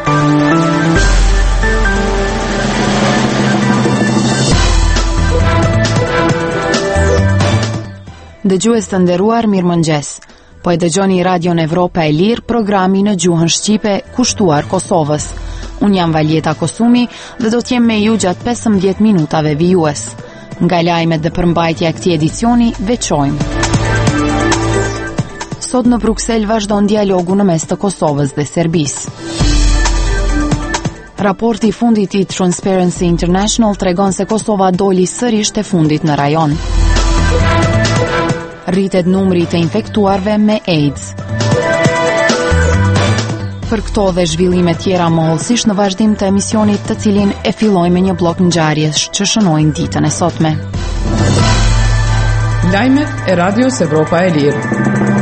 Dëgjues të nderuar, mirëmëngjes. Po e dëgjoni Radion Evropa e Lirë, programi në gjuhën shqipe kushtuar Kosovës. Unë jam Valjeta Kosumi dhe do t'jem me ju gjatë 15 minutave vijues. Nga lajmet dhe përmbajtja e këtij edicioni veçojmë. Sot në Bruksel vazhdon dialogu në mes të Kosovës dhe Serbisë. Raporti i fundit i Transparency International tregon se Kosova doli sërish te fundit në rajon. Rritet numri të infektuarve me AIDS. Për këto dhe zhvillime tjera mohëlsish në vazhdim të emisionit, të cilin e filloj me një blok ngjarjesh që shënojnë ditën e sotme. Lajmet e Radios Evropa e Lirë.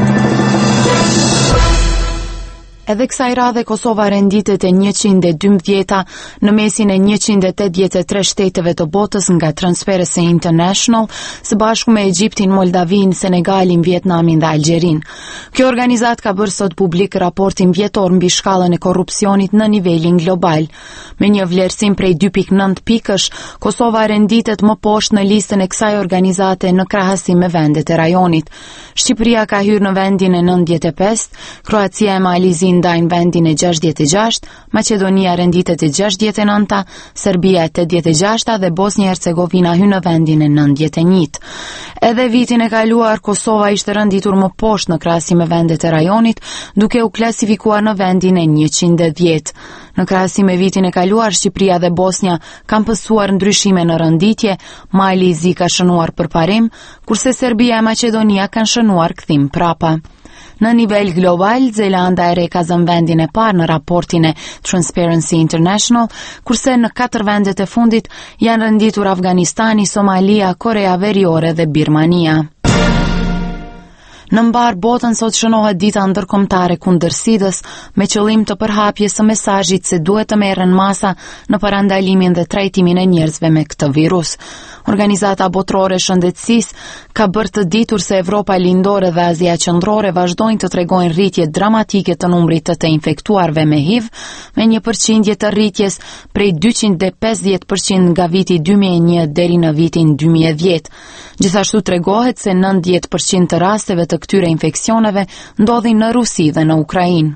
Edhe kësaj radhe Kosova renditet e 112 në mesin e 183 shteteve të botës nga Transparency International, së bashku me Egjiptin, Moldavin, Senegalin, Vietnamin dhe Algjerin. Kjo organizat ka bërë sot publik raportin vjetor mbi shkallën e korrupsionit në nivelin global. Me një vlerësim prej 2.9 pikësh, Kosova renditet më poshtë në listën e kësaj organizate në krahasim me vendet e rajonit. Shqipëria ka hyrë në vendin e 95, Kroacia e Malizin ndajnë vendin e 66, Maqedonia renditet e 69, Serbia e 86 dhe Bosnia e Hercegovina hyn në vendin e 91. Edhe vitin e kaluar Kosova ishte renditur më poshtë në krahasim me vendet e rajonit, duke u klasifikuar në vendin e 110. Në krahasim me vitin e kaluar, Shqipëria dhe Bosnia kanë pësuar ndryshime në renditje, Malizi ka shënuar përparim, kurse Serbia e Maqedonia kanë shënuar kthim prapa. Në nivel global, Zelanda e Re ka zënë vendin e parë në raportin e Transparency International, kurse në 4 vendet e fundit janë renditur Afganistani, Somalia, Korea Veriore dhe Birmania. Në mbar botën sot shënohet dita ndërkombëtare kundër SIDA-s me qëllim të përhapjes së mesazhit se duhet të merren masa në parandalimin dhe trajtimin e njerëzve me këtë virus. Organizata Botërore e Shëndetësisë ka bërë të ditur se Evropa Lindore dhe Azia Qendrore vazhdojnë të tregojnë rritje dramatike të numrit të infektuarve me HIV, me një përqindje të rritjes prej 250% nga viti 2001 deri në vitin 2010. Gjithashtu tregohet se 90% të rasteve të këtyre infeksioneve ndodhin në Rusi dhe në Ukrainë.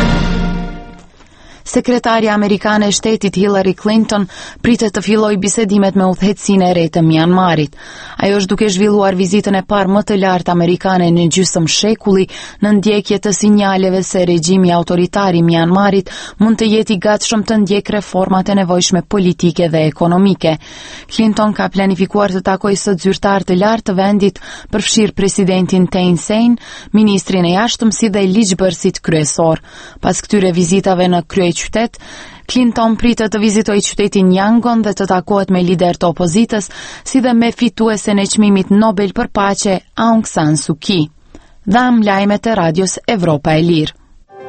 Sekretarja amerikane e shtetit Hillary Clinton pritet të fillojë bisedimet me udhëheqësinë e re të Myanmarit. Ajo është duke zhvilluar vizitën e parë më të lartë amerikane në gjysmë shekulli, në ndjekje të sinjaleve se regjimi autoritar i Myanmarit mund të jetë i gatshëm të ndjekë reformat e nevojshme politike dhe ekonomike. Clinton ka planifikuar të takojë sot zyrtar të lartë të vendit, përfshirë presidentin Thein Sein, ministrin e jashtëm si dhe ligjbërësit kryesor. Pas këtyre vizitave në qytet, Clinton pritet të vizitojë qytetin Yangon dhe të takohet me lider të opozitës, si dhe me fituesen e çmimit Nobel për paqe Aung San Suu Kyi. Dham lajmet e Radios Evropa e Lirë.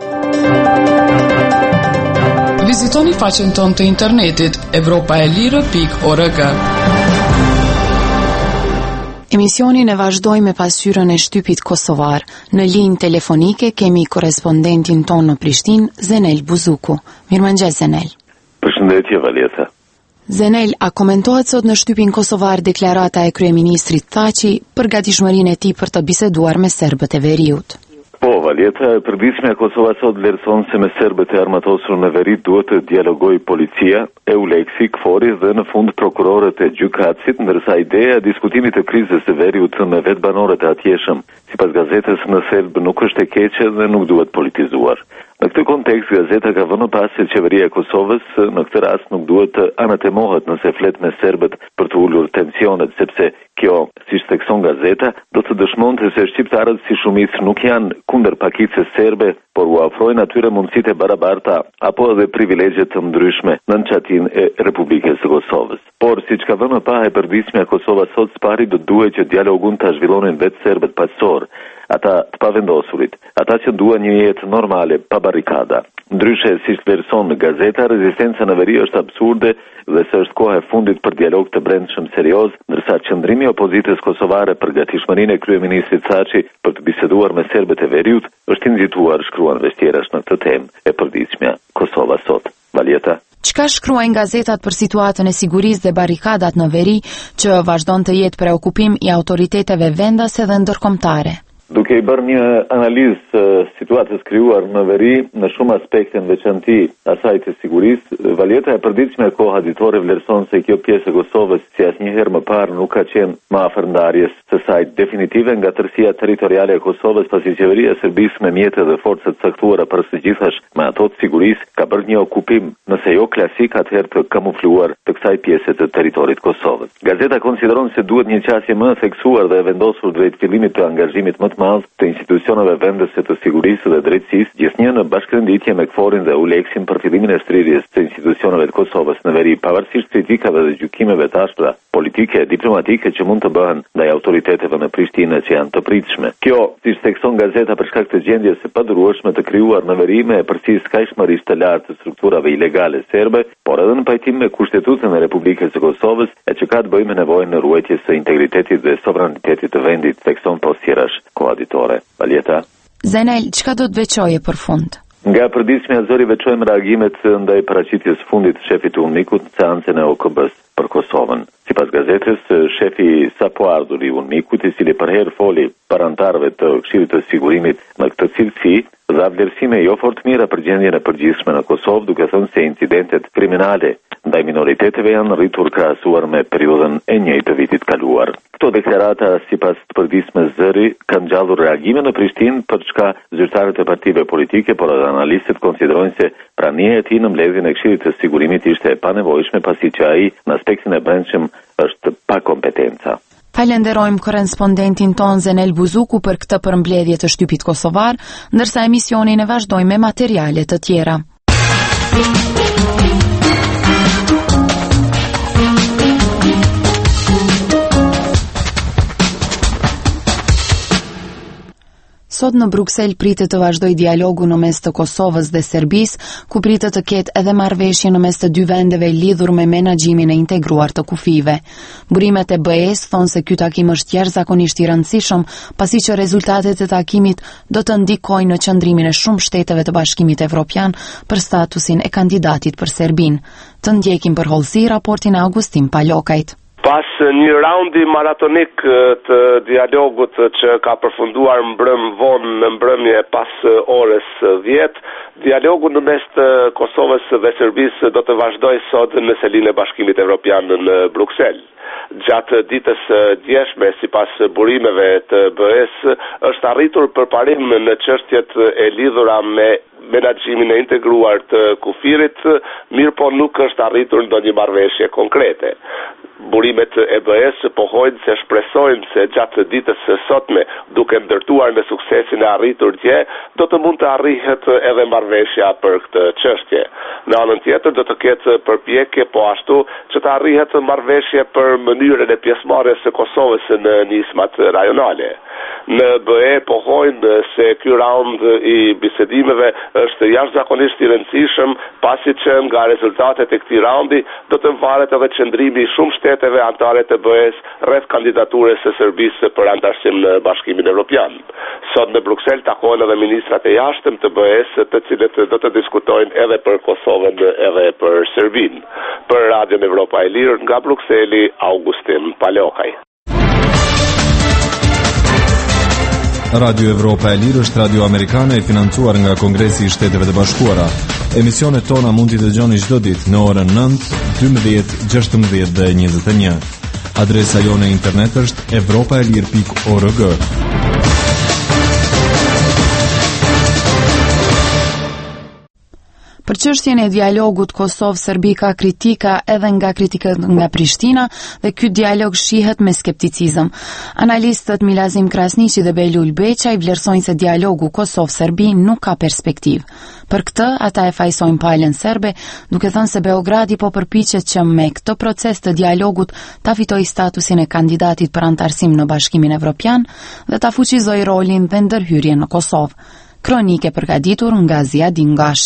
Vizitoni faqen tonë të internetit evropaelire.org. Emisionin e vazhdoj me pasqyrën e shtypit kosovar. Në linjë telefonike kemi korespondentin ton në Prishtinë, Zenel Buzuku. Mirëmëngjes Zenel. Përshëndetje Valjeta. Zenel, a komentohet sot në shtypin kosovar deklarata e kryeministrit Thaçi për gatishmërinë e tij për të biseduar me serbët e Veriut? Po, Valjeta, e përditshme e Kosova sot vlerëson se me serbët e armatosur në Veri duhet të dialogojë policia, EULEX-i, KFOR-i dhe në fund prokurorët e gjykatësit, ndërsa ideja e diskutimit të krizës së Veriut me vetë banorët e atjeshëm, sipas gazetës në serb nuk është e keqe dhe nuk duhet politizuar. Në këtë kontekst, gazeta ka vënë pas se qeveria e Kosovës në këtë rast nuk duhet të anatemohet nëse flet me serbët për të ulur tensionet, sepse kjo, siç thekson gazeta, do të dëshmonte se shqiptarët si shumicë nuk janë kundër pakicës serbe, por u ofrojnë atyre mundësitë e barabarta apo edhe privilegje të ndryshme në çatin e Republikës së Kosovës. Por siç ka vënë pa e përditshme e Kosova sot, spari do duhet që dialogun ta zhvillonin vetë serbët paqësor, ata të pavendosurit, ata që duan një jetë normale, pa barrikada. Ndryshe siç vlerëson gazeta, rezistenca në veri është absurde dhe se është koha e fundit për dialog të brendshëm serioz, ndërsa qëndrimi i opozitës kosovare për gatishmërinë e kryeministrit Thaçi për të biseduar me serbët e veriut është injituar, shkruan vështjerash në këtë temë e përditshmja Kosova sot. Valjeta. Çka shkruajnë gazetat për situatën e sigurisë dhe barrikadat në veri që vazhdon të jetë preokupim i autoriteteve vendase dhe ndërkombëtare? Duke i bërë një analizë situatës krijuar në veri në shumë aspekte në veçanti asaj të sigurisë, Valjeta e përditshme e kohë ditore vlerëson se kjo pjesë e Kosovës si asnjëherë më parë nuk ka qenë më afër ndarjes së saj definitive nga tërësia territoriale e Kosovës, pasi qeveria e Serbisë me mjete dhe forcat caktuara për së gjithash me ato të sigurisë ka bërë një okupim, nëse jo klasik, atëherë të kamufluar të kësaj pjese të territorit Kosovës. Gazeta konsideron se duhet një qasje më e theksuar dhe e vendosur drejt fillimit të angazhimit më madh të institucioneve vendese të sigurisë dhe drejtësisë, gjithnjë në bashkërenditje me KFOR-in dhe ULEX-in për fillimin e shtrirjes të institucioneve të Kosovës në veri, pavarësisht kritikave dhe gjykimeve të ashpra politike e diplomatike që mund të bëhen ndaj autoriteteve në Prishtinë që janë të pritshme. Kjo, siç thekson gazeta, për shkak të gjendjes së padurueshme të krijuar në veri me përcisë kaqshmërisht të lartë të strukturave ilegale serbe, por edhe në pajtim me Kushtetutën e Republikës së Kosovës, e që ka të bëjë me nevojën e ruajtjes së integritetit dhe sovranitetit të vendit, thekson poshtjerash koaditore. Valjeta. Zenel, çka do të veçoje për fund? Nga përditshmja zëri veçojmë reagimet ndaj paraqitjes fundit të shefit të UNMIK-ut në seancën e OKB-s për Kosovën. Sipas gazetës, shefi sapo ardhur i UNMIK-ut, i cili për herë foli para anëtarëve të Këshillit të Sigurimit në këtë cilësi, dha vlerësime jo fort mira për gjendjen e përgjithshme në Kosovë, duke thënë se incidentet kriminale ndaj minoriteteve janë rritur krahasuar me periudhën e njëjtë të vitit kaluar. Këto deklarata, sipas të përditshmes zëri, kanë ngjallur reagime në Prishtinë, për çka zyrtarët e partive politike, por edhe analistët konsiderojnë se prania e tij në mbledhjen e Këshillit të Sigurimit ishte e panevojshme, pasi që ai në aspektin e brendshëm është pa kompetenca. Falenderojmë korrespondentin ton Zenel Buzuku për këtë përmbledhje të shtypit kosovar, ndërsa emisionin e vazhdojmë me materiale të tjera. Sot në Bruksel pritet të vazhdoj dialogu në mes të Kosovës dhe Serbisë, ku pritet të ketë edhe marrëveshje në mes të dy vendeve lidhur me menaxhimin e integruar të kufive. Burimet e BE-s thonë se ky takim është jashtëzakonisht i rëndësishëm, pasi që rezultatet e takimit do të ndikojnë në qëndrimin e shumë shteteve të Bashkimit Evropian për statusin e kandidatit për Serbinë. Të ndjekim për hollësi raportin e Augustin Palokajt. Pas një raundi maratonik të dialogut që ka përfunduar vonë në mbrëmje pas orës 10, dialogu në mes të Kosovës dhe Serbisë do të vazhdojë sot në selinë e Bashkimit Evropian në Bruksel. Gjatë ditës djeshme, sipas burimeve të BE-s, është arritur përparim në çështjet e lidhura me menaxhimin e integruar të kufirit, mirë po nuk është arritur ndonjë marrëveshje konkrete. Burimet e BE-s pohojnë se shpresojnë se gjatë ditës së sotme, duke ndërtuar në suksesin e arritur dje, do të mund të arrihet edhe marrëveshja për këtë çështje. Në anën tjetër do të ketë përpjekje po ashtu që të arrihet marrëveshje për mënyrën e pjesëmarrjes së Kosovës në nismat rajonale. Në BE pohojnë se ky raund i bisedimeve është jashtëzakonisht i rëndësishëm, pasi që nga rezultatet e këtij raundi do të varet edhe qëndrimi i shumë shteteve anëtare të BE-s rreth kandidaturës së Serbisë për anëtarësim në Bashkimin Evropian. Sot në Bruksel takohen edhe ministrat e jashtëm të BE-s, të cilët do të diskutojnë edhe për Kosovën edhe për Serbinë. Për Radion Evropa e Lirë nga Brukseli, Augustin Palokaj. Radio Evropa e Lirë është radio amerikane e financuar nga Kongresi i Shteteve të Bashkuara. Emisionet tona mund t'i dëgjoni çdo ditë në orën 9, 12, 16 dhe 21. Adresa jone internet është europaelir.org. Për çështjen e dialogut Kosovë-Serbi ka kritika edhe nga kritikët nga Prishtina dhe ky dialog shihet me skepticizëm. Analistët Milazim Krasniqi dhe Belul Beçaj vlerësojnë se dialogu Kosovë-Serbi nuk ka perspektivë. Për këtë, ata e fajsojnë palën serbe, duke thënë se Beogradi po përpiqet që me këtë proces të dialogut ta fitojë statusin e kandidatit për anëtarësim në Bashkimin Evropian dhe ta fuqizojë rolin dhe ndërhyrjen në Kosovë. Kronike përgatitur nga Ziadin Gashi.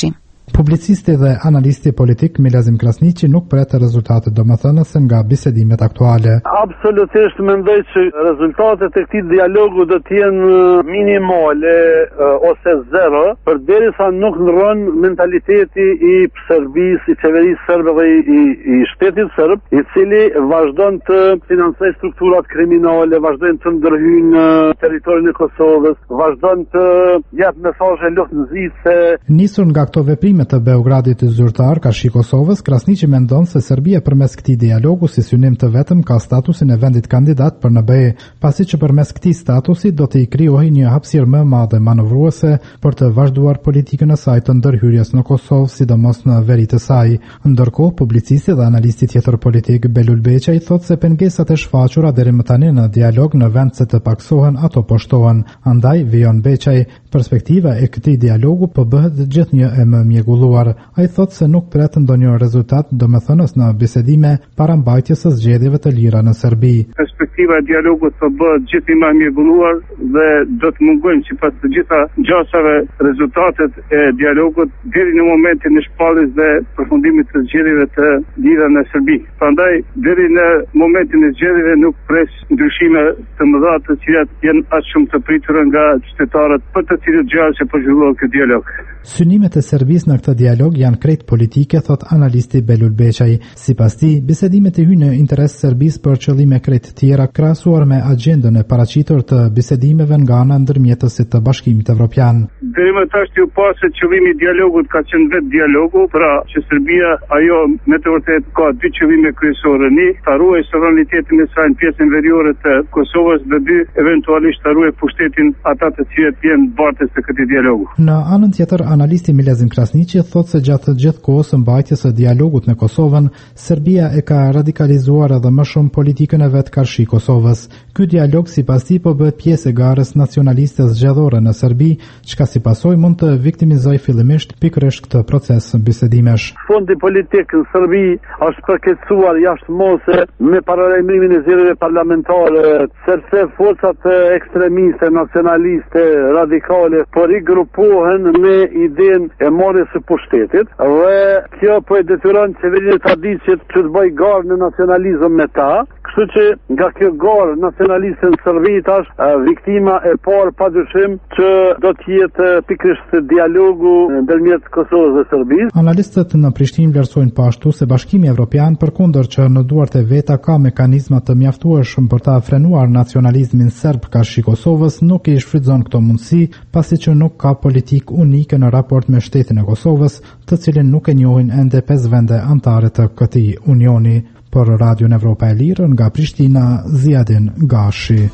Publicisti dhe analisti politik Milazim Krasniqi nuk pret rezultate domethënëse nga bisedimet aktuale. Absolutisht mendoj që rezultatet e këtij dialogu do të jenë minimale ose zero, përderisa nuk ndron mentaliteti i Serbisë, i qeverisë serbe dhe i shtetit serb, i cili vazhdon të financojë strukturat kriminale, vazhdon të ndërhyjë në territorin e Kosovës, vazhdon të jap mesazhe luftënësise. Nisur nga këto veprime të Beogradit të zyrtar Kashi Kosovës, Krasniqi mendon se Serbia përmes këtij dialogu si synim të vetëm ka statusin e vendit kandidat për në BE, pasi që përmes këtij statusi do të i krijohej një hapësirë më e madhe manovruese për të vazhduar politikën e saj të ndërhyrjes në Kosovë, sidomos në veri të saj. Ndërkohë, publicisti dhe analisti tjetër politik Belul Beqaj thotë se pengesat e shfaqura deri më tani në dialog në vend se të paksohen ato po shtohen. Andaj, vijon Beqaj, perspektiva e këtij dialogu po bëhet gjithnjë e më mjegulluar. Ai thotë se nuk pret ndonjë rezultat domethënës në bisedime para mbajtjes së zgjedhjeve të lira në Serbi. Perspektiva e dialogut po bëhet gjithnjë më mjegulluar dhe do të mungojnë sipas të gjitha gjasave rezultatet e dialogut deri në momentin e shpalljes dhe përfundimit të zgjedhjeve të lira në Serbi. Prandaj deri në momentin e zgjedhjeve nuk pres ndryshime të mëdha të cilat janë aq shumë të pritura nga qytetarët për të cilët gjallë po zhvillohet ky dialog. Synimet e Serbisë në këtë dialog janë krejt politike, thot analisti Belul Beqaj. Sipas tij, bisedimet e hyjnë në interes Serbisë për qëllime krejt tjera, krahasuar me agjendën e paraqitur të bisedimeve nga ana ndërmjetësit të Bashkimit Evropian. Deri më tash ju pa se qëllimi i dialogut ka qenë vetë dialogu, pra që Serbia ajo me të vërtetë ka dy qëllime kryesore: një, ta ruajë sovranitetin e saj në pjesën veriore të Kosovës, dhe dy, eventualisht ta ruajë pushtetin ata të cilët janë bartës të këtij dialogu. Në anën tjetër, analisti Milazim Krasniqi thotë se gjatë gjithë kohës së mbajtjes së dialogut në Kosovën, Serbia e ka radikalizuar edhe më shumë politikën e vet karshi Kosovës. Ky dialog sipas tij po bëhet pjesë e garës nacionaliste zgjedhore në Serbi, çka si pasojë mund të viktimizojë fillimisht pikërisht këtë proces bisedimesh. Fondi politik në Serbi është përkecuar jashtëmose me paralajmërimin e zgjedhjeve parlamentare, sepse forcat ekstremiste, nacionaliste, radikale po rigrupohen me idenë e marrjes së pushtetit, dhe kjo po e detyron qeverinë e Tadićit që të bëjë garë në nacionalizëm me ta. Kështu që nga kjo garë nacionaliste në Serbi tash viktima e parë padyshim që do të jetë pikërisht dialogu ndërmjet Kosovës dhe Serbisë. Analistët në Prishtinë vlerësojnë pashtu se Bashkimi Evropian, përkundër që në duart e veta ka mekanizma të mjaftueshëm për ta frenuar nacionalizmin serb karshi Kosovës, nuk i shfrytëzon këto mundësi, pasi që nuk ka politikë unike në raport me shtetin e Kosovës, të cilin nuk e njohin ende 5 vende anëtare të këtij unioni. Për Radion Evropa e Lirë, nga Prishtina, Ziadin Gashi.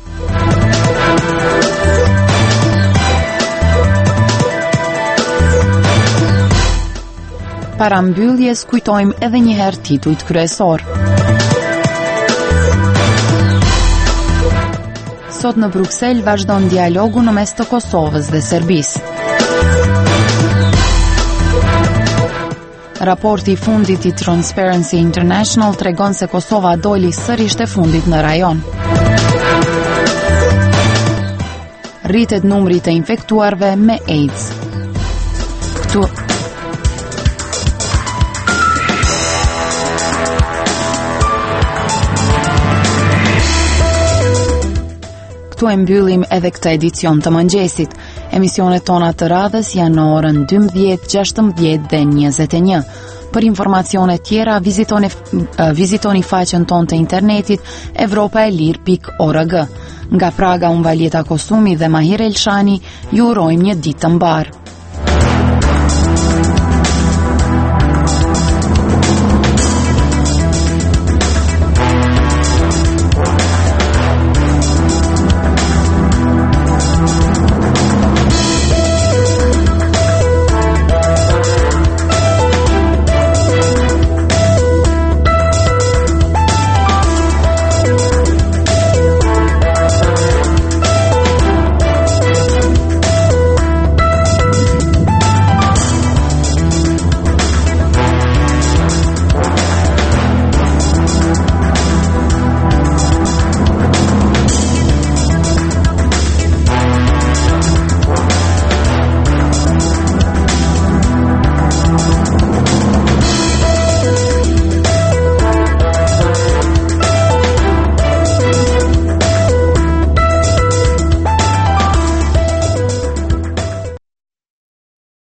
Para mbylljes kujtojmë edhe një herë titujt kryesor. Sot në Bruksel vazhdon dialogu në mes të Kosovës dhe Serbisë. Raporti i fundit i Transparency International tregon se Kosova doli sërish e fundit në rajon. Rritet numri të infektuarve me AIDS. Këtu e mbyllim edhe këtë edicion të mëngjesit. Emisionet tona të radhës janë në orën 12, 16 dhe 21. Për informacione tjera, vizitoni faqen tonë të internetit europaelir.org. Nga Praga, unë Valjeta Kosumi dhe Mahir Elshani, ju urojmë një ditë të mbarë.